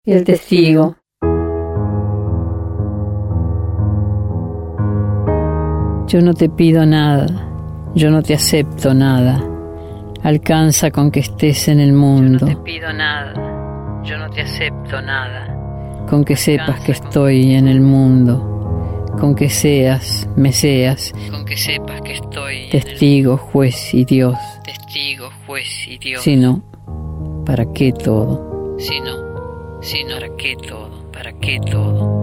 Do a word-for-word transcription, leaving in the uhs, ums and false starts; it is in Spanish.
El testigo. Yo no te pido nada, yo no te acepto nada. Alcanza con que estés en el mundo. Yo no te pido nada, yo no te acepto nada. Con que sepas que estoy en el mundo. Con que seas, me seas. Con que sepas que estoy testigo, juez y Dios. Testigo, juez y Dios. Si no, ¿para qué todo? Si no, si no, ¿para qué todo? ¿Para qué todo?